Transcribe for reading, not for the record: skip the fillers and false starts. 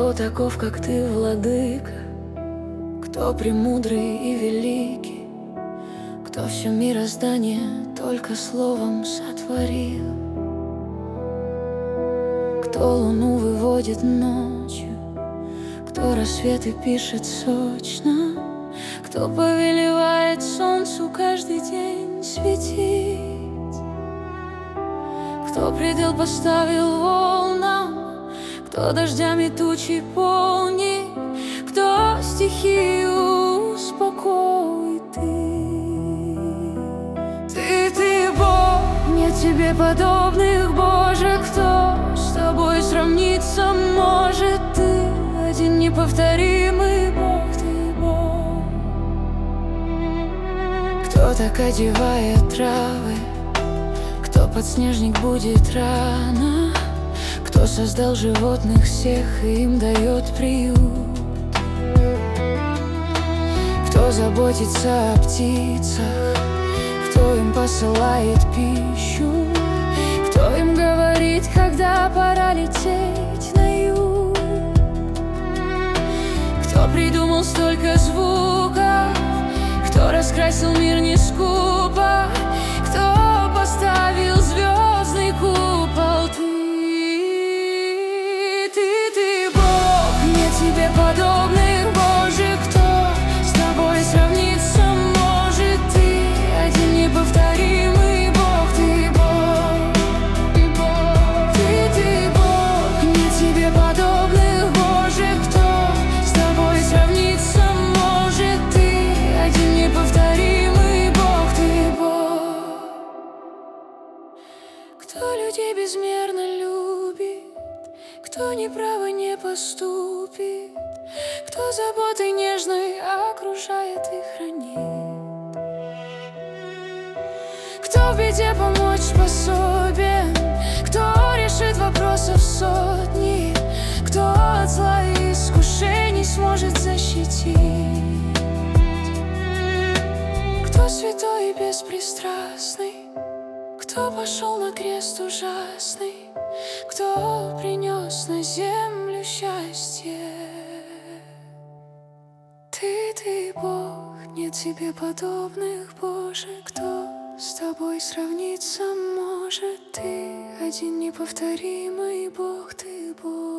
Кто таков, как ты, владыка? Кто премудрый и великий? Кто все мироздание только словом сотворил? Кто луну выводит ночью? Кто рассветы пишет сочно? Кто повелевает солнцу каждый день светить? Кто предел поставил волнам? Кто дождями тучи полнит? Кто стихию успокоит? Ты, Бог, нет тебе подобных, Боже. Кто с тобой сравниться может? Ты один неповторимый Бог, ты Бог. Кто так одевает травы? Кто подснежник будет рано? Кто создал животных всех и им дает приют? Кто заботится о птицах? Кто им посылает пищу? Кто им говорит, когда пора лететь на юг? Кто придумал столько звуков? Кто раскрасил мир не скупо? Кто поставил звездный купол? Ты, Бог, нет тебе подобных, Боже. Кто с тобой сравниться может? Ты один неповторимый Бог, ты Бог, ты Бог. Ты, Бог, нет тебе подобных, Боже. Кто с тобой сравниться может? Ты один неповторимый Бог, ты Бог. Кто людей безмерно любит? Кто неправо не поступит? Кто заботой нежной окружает и хранит? Кто в беде помочь способен? Кто решит вопросов сотни? Кто от зла и искушений сможет защитить? Кто святой и беспристрастный? Кто пошел на крест ужасный? Кто принес на землю счастье? Ты, Бог, нет тебе подобных, Боже. Кто с тобой сравниться может? Ты один неповторимый Бог, ты Бог.